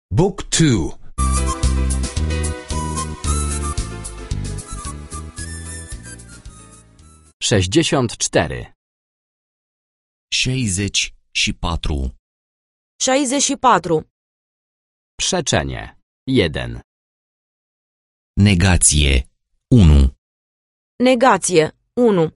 Book 2. 64. 64. 64. Przeczenie. 1. Negație. 1. Negație. 1.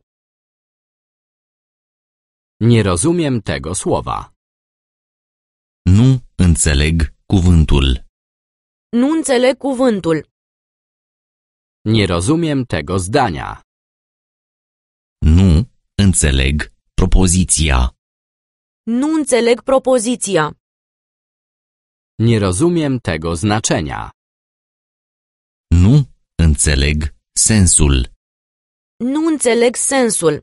Nie rozumiem tego słowa. Nu înțeleg cuvântul. Nu înțeleg cuvântul. Nie rozumiem tego zdania. Nu înțeleg propoziția. Nu înțeleg propoziția. Nie rozumiem tego znaczenia. Nu înțeleg sensul. Nu înțeleg sensul.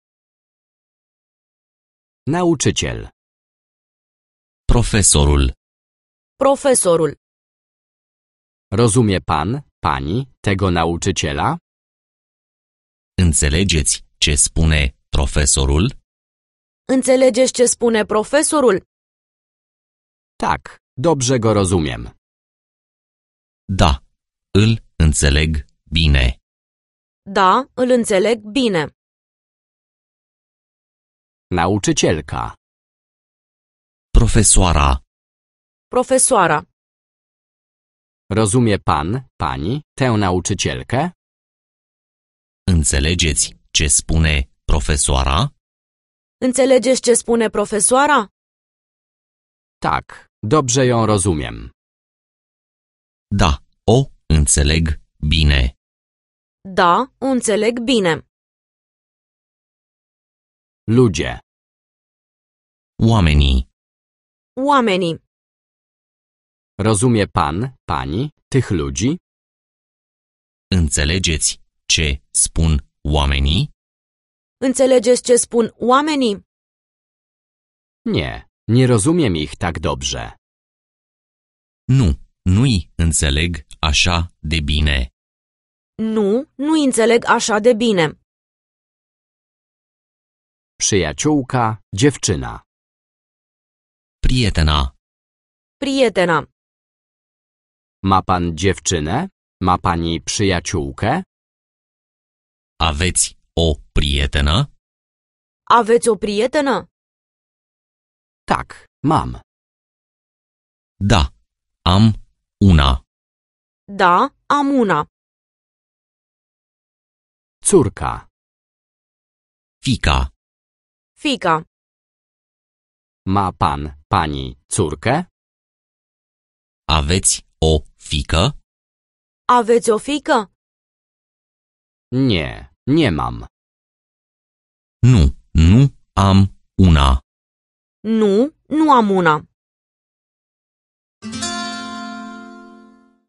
Nauczyciel. Profesorul. Profesorul. Rozumie pan, pani tego nauczyciela? Înțelegeți ce spune profesorul? Înțelegeți ce spune profesorul? Tak, dobrze go rozumiem. Da, îl înțeleg bine. Da, îl înțeleg bine. Nauczycielka. Profesoara. Profesoara. Rozumie pan, pani tę nauczycielkę? Înțelegeți ce spune profesoara? Înțelegeți ce spune profesoara? Tak, dobrze ją rozumiem. Da, o înțeleg bine. Da, o înțeleg bine. Ludzie. Oamenii. Oamenii. Rozumie pan, pani tych ludzi? Înțelegeți ce spun oamenii? Înțelegeți ce spun oamenii? Nie, nie rozumiem ich tak dobrze. Nu, nu-i înțeleg așa de bine. Nu, nu înțeleg așa de bine. Przyjaciółka, dziewczyna. Prietena. Prietena. Ma pan dziewczynę? Ma pani przyjaciółkę? Aveți o prietenă? Aveți o prietenă? Tak, mam. Da, am una. Da, am una. Córka. Fica. Fica. Ma pan, pani córkę? Aveți o fică? Aveți o fiică? Nie, nie mam. Nu, nu am una. Nu, nu am una.